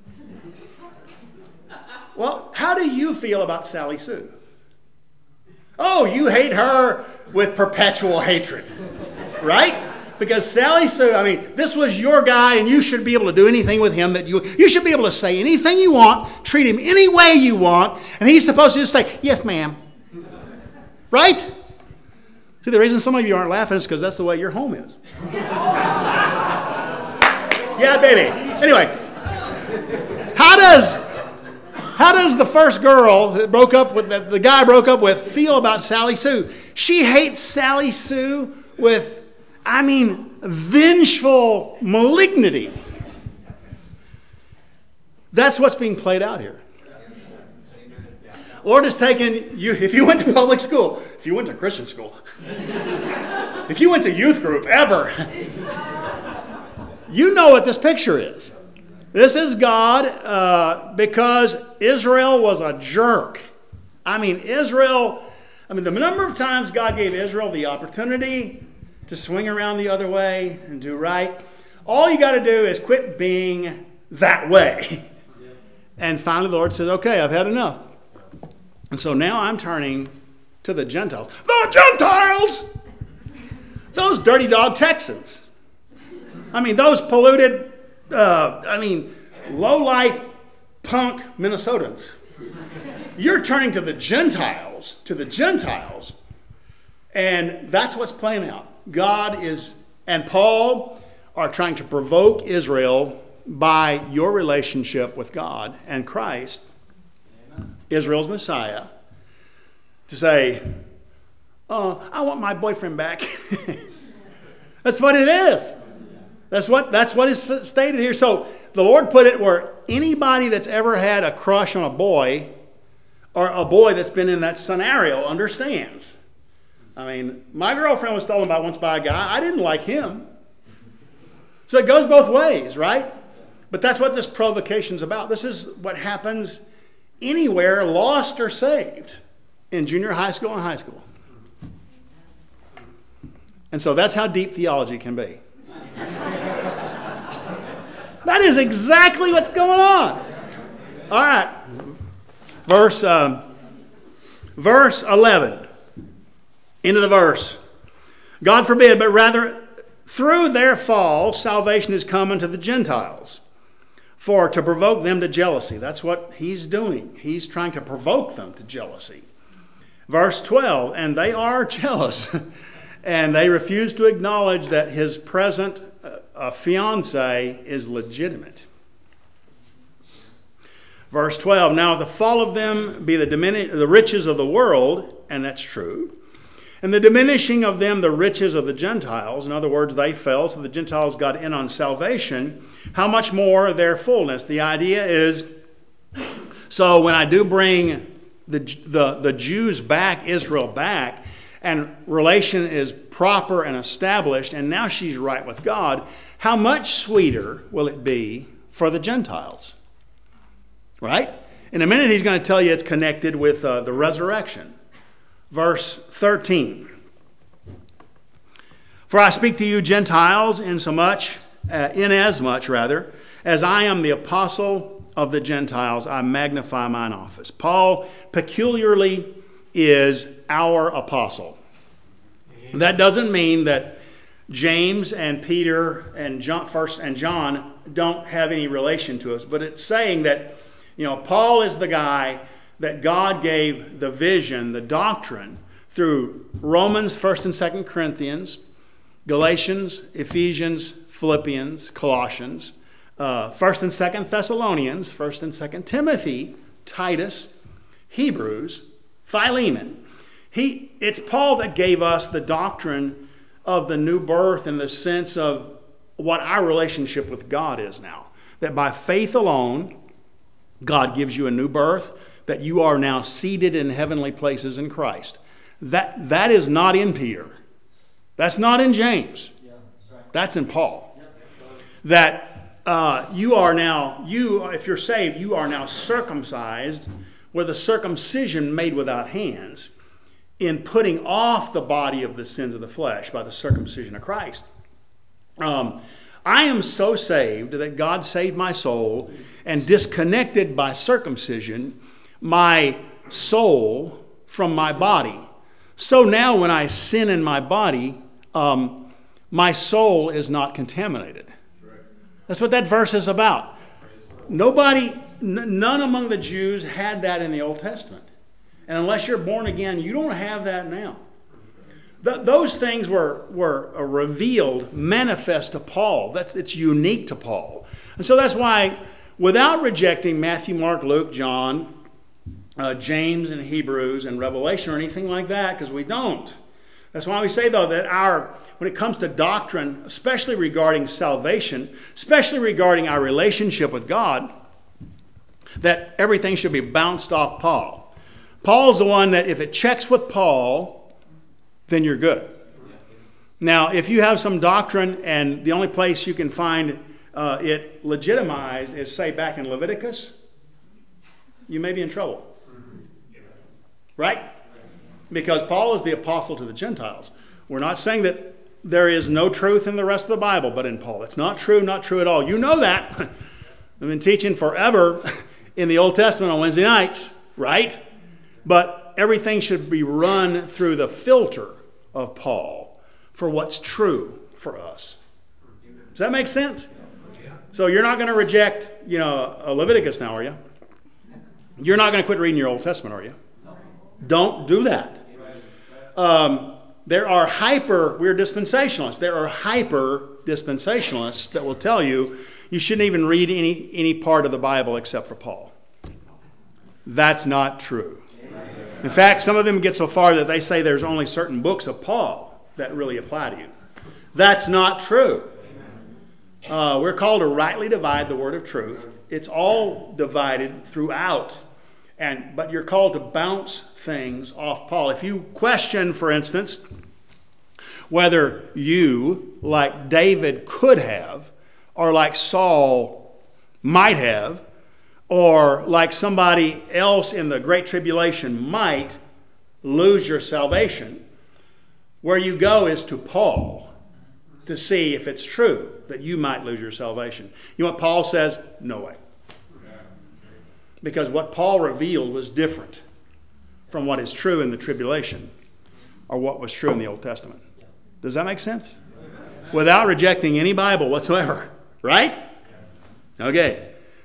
Well, how do you feel about Sally Sue? Oh, you hate her with perpetual hatred, right? Because Sally Sue, this was your guy, and you should be able to do anything with him that you should be able to say anything you want, treat him any way you want, and he's supposed to just say, yes, ma'am. Right? See, the reason some of you aren't laughing is because that's the way your home is. Yeah, baby. Anyway, how does the first girl that broke up with the guy broke up with feel about Sally Sue? She hates Sally Sue with, vengeful malignity. That's what's being played out here. Lord has taken you, if you went to public school, if you went to Christian school, if you went to youth group ever, you know what this picture is. This is God because Israel was a jerk. The number of times God gave Israel the opportunity to swing around the other way and do right. All you got to do is quit being that way. And finally the Lord says, okay, I've had enough. And so now I'm turning to the Gentiles. The Gentiles! Those dirty dog Texans. Those polluted, low-life punk Minnesotans. You're turning to the Gentiles, and that's what's playing out. God and Paul are trying to provoke Israel by your relationship with God and Christ, Israel's Messiah, to say, oh, I want my boyfriend back. That's what it is. That's what is stated here. So the Lord put it where anybody that's ever had a crush on a boy or a boy that's been in that scenario understands. My girlfriend was stolen once by a guy. I didn't like him. So it goes both ways, right? But that's what this provocation's about. This is what happens anywhere, lost or saved, in junior high school and high school. And so that's how deep theology can be. That is exactly what's going on. All right. Verse 11. Into the verse. God forbid, but rather through their fall, salvation is come unto the Gentiles. for to provoke them to jealousy. That's what he's doing. He's trying to provoke them to jealousy. Verse 12, and they are jealous, and they refuse to acknowledge that his present fiancé is legitimate. Verse 12, now if the fall of them be the riches of the world, and that's true, and the diminishing of them the riches of the Gentiles, in other words, they fell, so the Gentiles got in on salvation, how much more their fullness? The idea is, so when I do bring the Jews back, Israel back, and relation is proper and established, and now she's right with God, how much sweeter will it be for the Gentiles? Right? In a minute he's going to tell you it's connected with the resurrection. Verse 13. For I speak to you Gentiles inasmuch as I am the apostle of the Gentiles, I magnify mine office. Paul peculiarly is our apostle. That doesn't mean that James and Peter and John don't have any relation to us, but it's saying that, Paul is the guy that God gave the vision, the doctrine, through Romans, 1st and 2nd Corinthians, Galatians, Ephesians, Philippians, Colossians, 1st and 2nd Thessalonians, 1st and 2nd Timothy, Titus, Hebrews, Philemon. It's Paul that gave us the doctrine of the new birth in the sense of what our relationship with God is now. That by faith alone, God gives you a new birth, that you are now seated in heavenly places in Christ. That is not in Peter. That's not in James. That's in Paul. That you are now, if you're saved, you are now circumcised with a circumcision made without hands in putting off the body of the sins of the flesh by the circumcision of Christ. I am so saved that God saved my soul and disconnected by circumcision my soul from my body. So now when I sin in my body, my soul is not contaminated. That's what that verse is about. None among the Jews had that in the Old Testament. And unless you're born again, you don't have that now. Those things were revealed, manifest to Paul. It's unique to Paul. And so that's why, without rejecting Matthew, Mark, Luke, John, James and Hebrews and Revelation or anything like that, because we don't. That's why we say, though, that when it comes to doctrine, especially regarding salvation, especially regarding our relationship with God, that everything should be bounced off Paul. Paul's the one that if it checks with Paul, then you're good. Now, if you have some doctrine and the only place you can find it legitimized is, say, back in Leviticus, you may be in trouble. Right? Because Paul is the apostle to the Gentiles. We're not saying that there is no truth in the rest of the Bible, but in Paul. It's not true at all. You know that. I've been teaching forever in the Old Testament on Wednesday nights, right? But everything should be run through the filter of Paul for what's true for us. Does that make sense? So you're not going to reject, Leviticus now, are you? You're not going to quit reading your Old Testament, are you? Don't do that. We're dispensationalists. There are hyper dispensationalists that will tell you shouldn't even read any part of the Bible except for Paul. That's not true. In fact, some of them get so far that they say there's only certain books of Paul that really apply to you. That's not true. We're called to rightly divide the word of truth. It's all divided throughout. But you're called to bounce things off Paul. If you question, for instance, whether you, like David could have, or like Saul might have, or like somebody else in the Great Tribulation might lose your salvation, where you go is to Paul to see if it's true that you might lose your salvation. You know what Paul says? No way. Because what Paul revealed was different from what is true in the tribulation or what was true in the Old Testament. Does that make sense? Without rejecting any Bible whatsoever, right? Okay.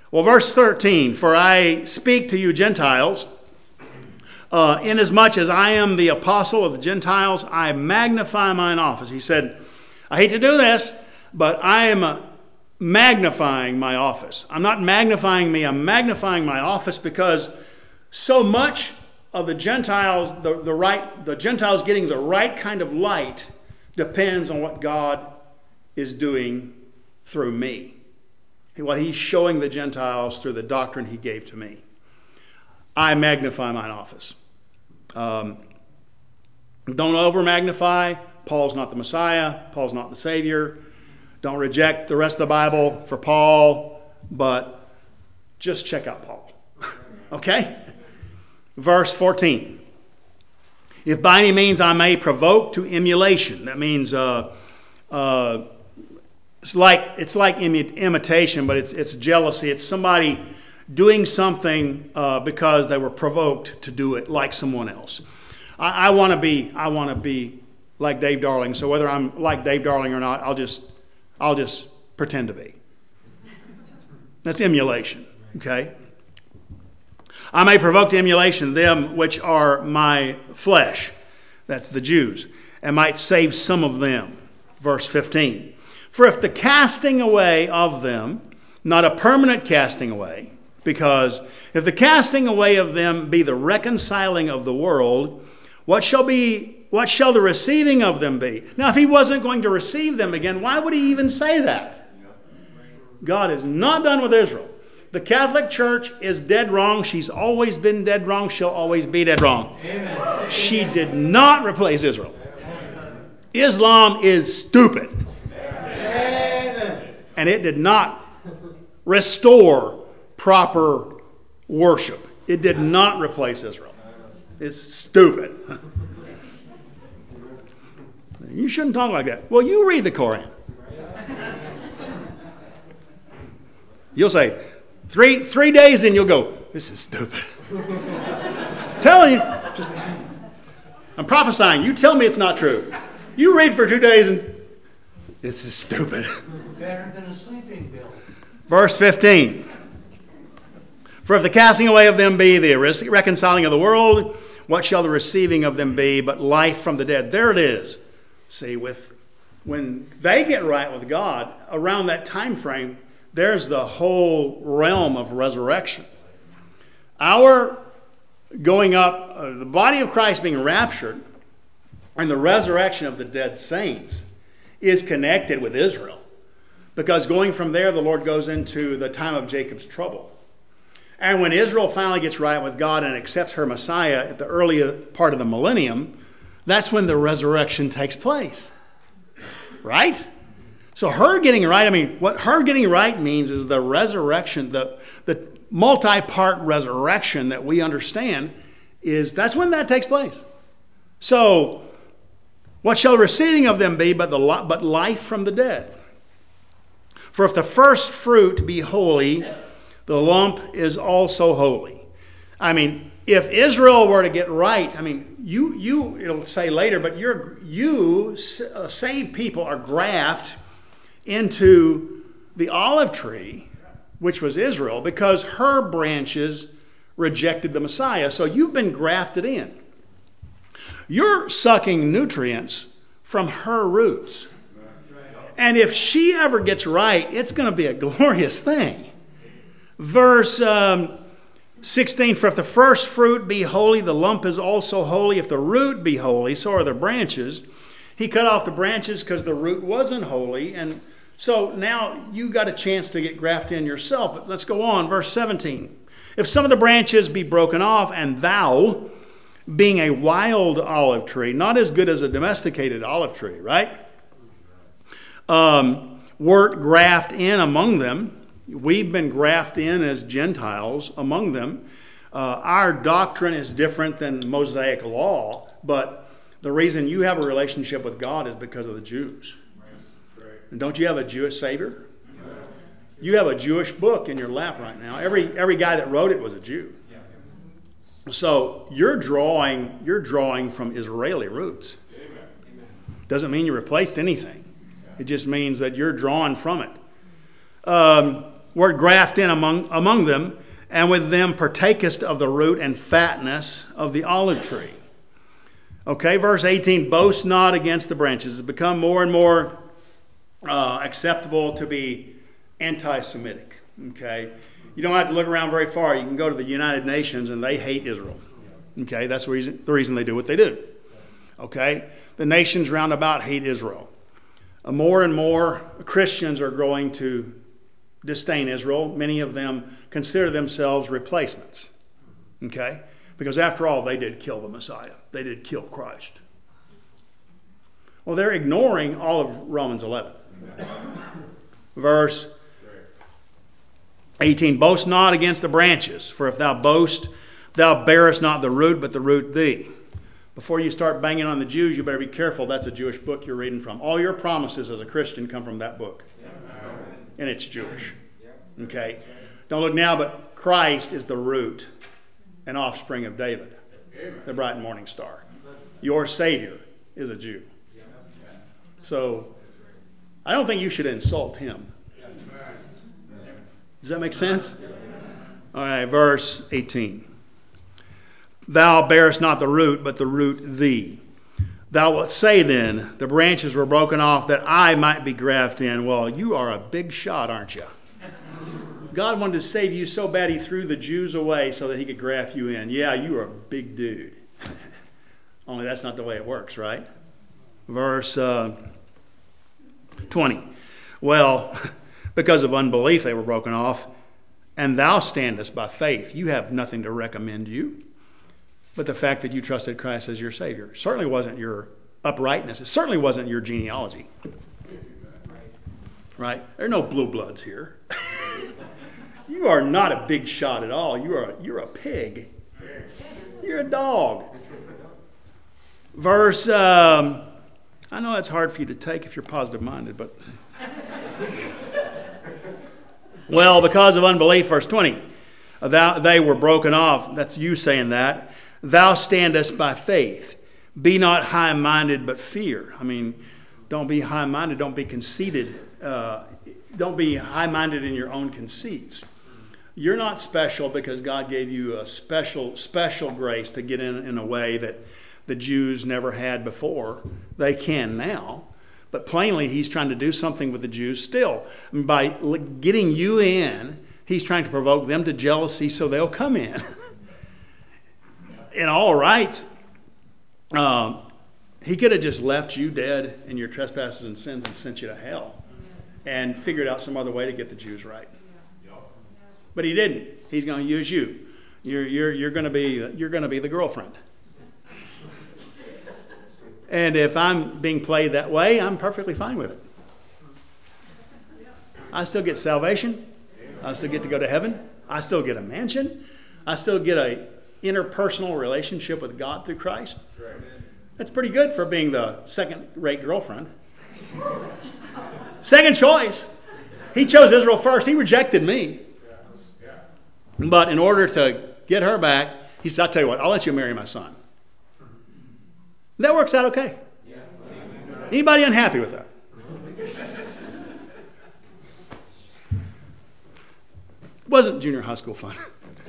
Well, verse 13, for I speak to you Gentiles, inasmuch as I am the apostle of the Gentiles, I magnify mine office. He said, I hate to do this, but I am magnifying my office. I'm not magnifying me, I'm magnifying my office, because so much of the Gentiles, the Gentiles getting the right kind of light depends on what God is doing through me. What he's showing the Gentiles through the doctrine he gave to me. I magnify mine office. Don't over-magnify. Paul's not the Messiah. Paul's not the Savior. Don't reject the rest of the Bible for Paul, but just check out Paul. Okay? Verse 14. If by any means I may provoke to emulation. That means it's like imitation, but it's jealousy. It's somebody doing something because they were provoked to do it like someone else. I want to be like Dave Darling. So whether I'm like Dave Darling or not, I'll just pretend to be. That's emulation. Okay. I may provoke to emulation them which are my flesh. That's the Jews. And might save some of them. Verse 15. For if the casting away of them, not a permanent casting away, because if the casting away of them be the reconciling of the world, what shall the receiving of them be? Now, if he wasn't going to receive them again, why would he even say that? God is not done with Israel. The Catholic Church is dead wrong. She's always been dead wrong. She'll always be dead wrong. Amen. She did not replace Israel. Islam is stupid. Amen. And it did not restore proper worship. It did not replace Israel. It's stupid. You shouldn't talk like that. Well, you read the Koran. You'll say, three days, then you'll go, this is stupid. I'm telling you. I'm prophesying. You tell me it's not true. You read for 2 days and this is stupid. Better than a sleeping pill. Verse 15. For if the casting away of them be the reconciling of the world, what shall the receiving of them be but life from the dead? There it is. See, when they get right with God, around that time frame, there's the whole realm of resurrection. Our going up, the body of Christ being raptured, and the resurrection of the dead saints is connected with Israel. Because going from there, the Lord goes into the time of Jacob's trouble. And when Israel finally gets right with God and accepts her Messiah at the earlier part of the millennium, that's when the resurrection takes place. Right? So her getting right, what her getting right means is the resurrection, the multi-part resurrection that we understand, that's when that takes place. So, what shall the receiving of them be but life from the dead? For if the first fruit be holy, the lump is also holy. If Israel were to get right, it'll say later, but you saved people are grafted into the olive tree, which was Israel, because her branches rejected the Messiah. So you've been grafted in. You're sucking nutrients from her roots. And if she ever gets right, it's going to be a glorious thing. Verse 16, for if the first fruit be holy, the lump is also holy. If the root be holy, so are the branches. He cut off the branches because the root wasn't holy. And so now you got a chance to get grafted in yourself. But let's go on. Verse 17. If some of the branches be broken off, and thou, being a wild olive tree, not as good as a domesticated olive tree, right? Wert graft in among them. We've been grafted in as Gentiles among them. Our doctrine is different than Mosaic law, but the reason you have a relationship with God is because of the Jews. And don't you have a Jewish Savior? You have a Jewish book in your lap right now. Every guy that wrote it was a Jew. So you're drawing from Israeli roots. Doesn't mean you replaced anything. It just means that you're drawing from it. wert graft in among them, and with them partakest of the root and fatness of the olive tree. Okay, verse 18, boast not against the branches. It's become more and more acceptable to be anti-Semitic. Okay, you don't have to look around very far. You can go to the United Nations and they hate Israel. Okay, that's the reason they do what they do. Okay, the nations round about hate Israel. More and more Christians are growing to disdain Israel. Many of them consider themselves replacements. Okay, because after all, they did kill the Messiah. They did kill Christ. Well, they're ignoring all of Romans 11. Verse 18, boast not against the branches, for if thou boast, thou bearest not the root, but the root thee. Before you start banging on the Jews, you better be careful. That's a Jewish book you're reading from. All your promises as a Christian come from that book. And it's Jewish. Okay? Don't look now, but Christ is the root and offspring of David, the bright and morning star. Your Savior is a Jew. So, I don't think you should insult him. Does that make sense? All right, verse 18. Thou bearest not the root, but the root thee. Thou wilt say then, the branches were broken off that I might be grafted in. Well, you are a big shot, aren't you? God wanted to save you so bad he threw the Jews away so that he could graft you in. Yeah, you are a big dude. Only that's not the way it works, right? Verse 20. Well, because of unbelief they were broken off, and thou standest by faith. You have nothing to recommend you but the fact that you trusted Christ as your Savior. It certainly wasn't your uprightness. It certainly wasn't your genealogy. Right? There are no blue bloods here. You are not a big shot at all. You're a pig. You're a dog. Verse, I know that's hard for you to take if you're positive-minded, but... Well, because of unbelief, verse 20, they were broken off. That's you saying that. Thou standest by faith. Be not high-minded, but fear. I mean, don't be high-minded. Don't be conceited. Don't be high-minded in your own conceits. You're not special because God gave you a special grace to get in a way that the Jews never had before. They can now. But plainly, he's trying to do something with the Jews still. By getting you in, he's trying to provoke them to jealousy so they'll come in. And all right, he could have just left you dead in your trespasses and sins and sent you to hell and figured out some other way to get the Jews right. But he didn't. He's going to use you. You're going to be the girlfriend. And if I'm being played that way, I'm perfectly fine with it. I still get salvation. I still get to go to heaven. I still get a mansion. I still get a interpersonal relationship with God through Christ. That's pretty good for being the second-rate girlfriend. Second choice. He chose Israel first. He rejected me. But in order to get her back, he said, I'll tell you what, I'll let you marry my son. That works out okay. Anybody unhappy with that? Wasn't junior high school fun?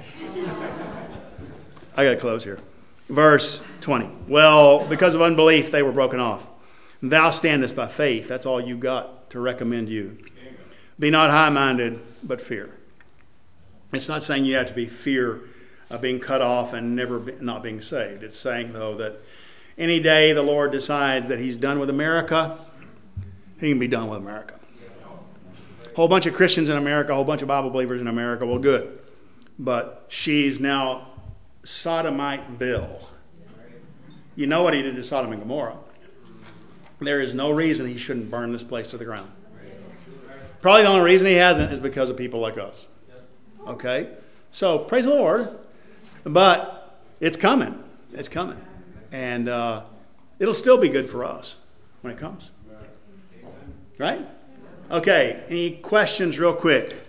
I got to close here. Verse 20. Well, because of unbelief, they were broken off. Thou standest by faith. That's all you got to recommend you. Be not high-minded, but fear. It's not saying you have to be fear of being cut off and not being saved. It's saying, though, that any day the Lord decides that he's done with America, he can be done with America. A whole bunch of Christians in America, a whole bunch of Bible believers in America, well, good. But she's now Sodomite-ville. You know what he did to Sodom and Gomorrah. There is no reason he shouldn't burn this place to the ground. Probably the only reason he hasn't is because of people like us. Okay? So, praise the Lord. But it's coming. It's coming. And it'll still be good for us when it comes. Right? Okay. Any questions real quick?